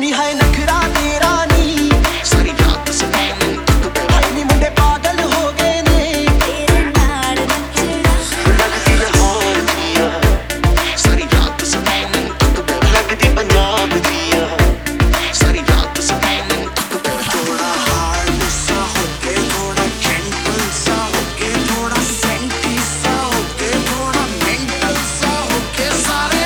ਨੀ ਹੈ ਨਖਰਾ ਤੇਰਾ ਨੀ ਸਾਰੀ ਰਾਤ ਸਤਾਉਂ ਹਾਏ ਨੀ ਮੁੰਡੇ ਪਾਗਲ ਹੋ ਗਏ ਨੇ ਤੇਰੇ ਨਾਲ ਨੱਚਣਾ ਲੱਗਦੀ ਲਾਹੌਰ ਦੀਆਂ ਸਾਰੀ ਰਾਤ ਸਤਾਉਂ ਲੱਗਦੀ ਪੰਜਾਬ ਦੀਆਂ ਸਾਰੀ ਰਾਤ ਸਤਾਉਂ ਥੋੜਾ ਹਾਰਡ ਸਾ ਹੋ ਕੇ ਥੋੜਾ ਜੈਂਟਲ ਸਾ ਹੋ ਕੇ ਥੋੜਾ ਸੈਂਟੀ ਸਾ ਹੋ ਕੇ ਥੋੜਾ ਮੈਂਟਲ ਸਾ ਹੋ ਕੇ ਸਾਰੇ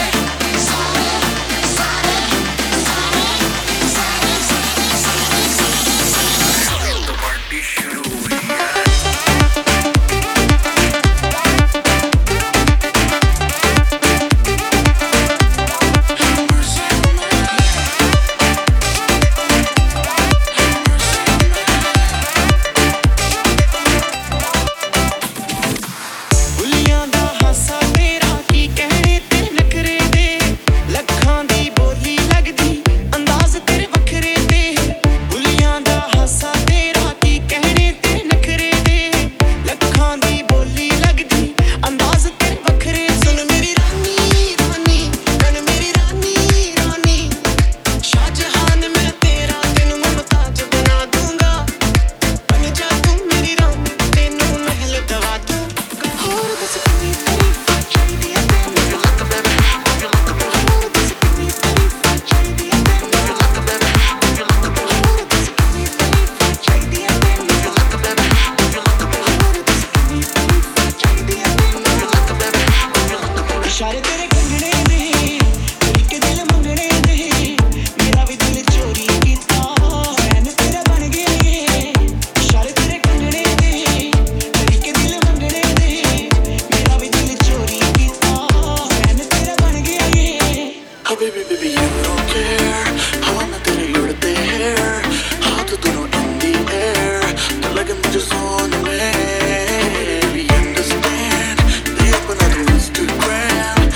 ਇਸ਼ਾਰੇ ਤੇਰੇ ਕੰਗਣੇ ਦੇ ਇੱਕ ਦਿਲ ਮੰਗਣੇ ਦੇ ਮੇਰਾ ਵੀ ਦਿਲ ਚੋਰੀ ਕੀਤਾ ਮੈਂ ਤੇਰਾ ਬਣ ਗਿਆ ਇਸ਼ਾਰੇ ਤੇਰੇ ਕੰਗਣੇ ਦੇ ਇੱਕ ਦਿਲ ਮੰਗਣੇ ਦੇ ਮੇਰਾ ਵੀ ਦਿਲ ਚੋਰੀ ਕੀਤਾ ਮੈਂ ਤੇਰਾ ਬਣ ਗਿਆ Oh baby baby you don't care how I'm तेरे उड़ते hair हाथ दोनों in the air तो लगे मुझे सोने में baby understand they open up the Instagram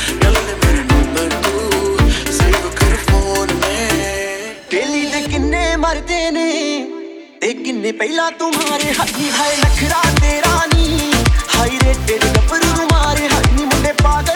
मरते ने किन्ने पहला तुम्हारे हनी है नखरा तेरा नी हाई रे तेरे गब्बरू मारे हनी मुंडे पागल